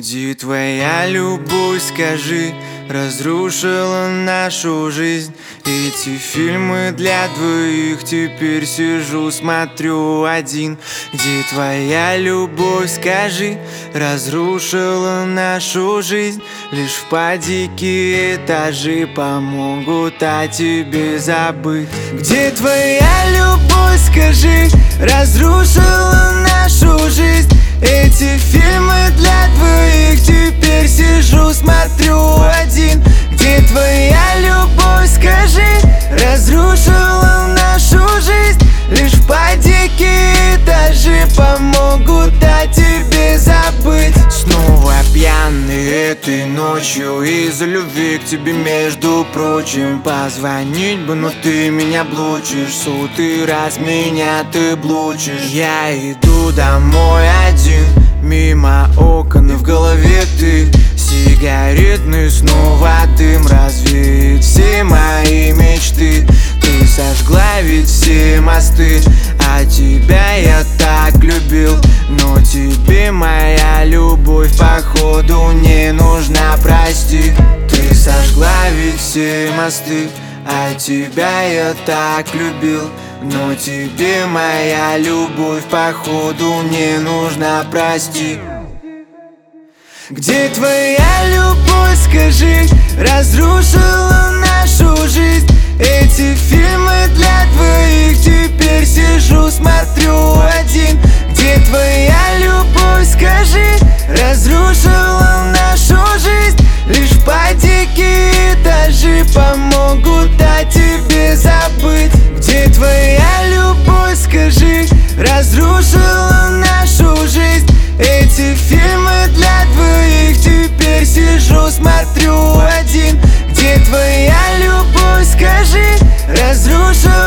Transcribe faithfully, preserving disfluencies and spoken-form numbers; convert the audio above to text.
Где твоя любовь, скажи, разрушила нашу жизнь? Эти фильмы для двоих, теперь сижу, смотрю один. Где твоя любовь, скажи, разрушила нашу жизнь? Лишь впади дикие этажи помогут о тебе забыть. Где твоя любовь, скажи, разрушила нашу жизнь? Эти фильмы для двоих, теперь сижу, смотрю один. Где твоя любовь, скажи, разрушила нашу жизнь? Лишь впади дикие этажи помогут о тебе забыть. Снова пьяный этой ночью из-за любви к тебе, между прочим. Позвонить бы, но ты меня блочишь, сотый раз меня ты блочишь. Я иду домой один, мимо окон, и в голове ты. Сигаретный снова дым развеет все мои мечты. Ты сожгла ведь все мосты, а тебя я так любил. Но тебе моя любовь походу не нужна, прости. Ты сожгла ведь все мосты, а тебя я так любил. Но тебе моя любовь походу не нужна, прости. Где твоя любовь, скажи, разрушила нашу жизнь? Эти фильмы для двоих, теперь сижу, смотрю один. Где твоя любовь, скажи, разрушила нашу жизнь? Лишь впади дикие этажи помогут о тебе забыть. Где твоя любовь, скажи, разрушила нашу жизнь? Эти фильмы для двоих, теперь сижу, смотрю один. Где твоя любовь, скажи, разрушила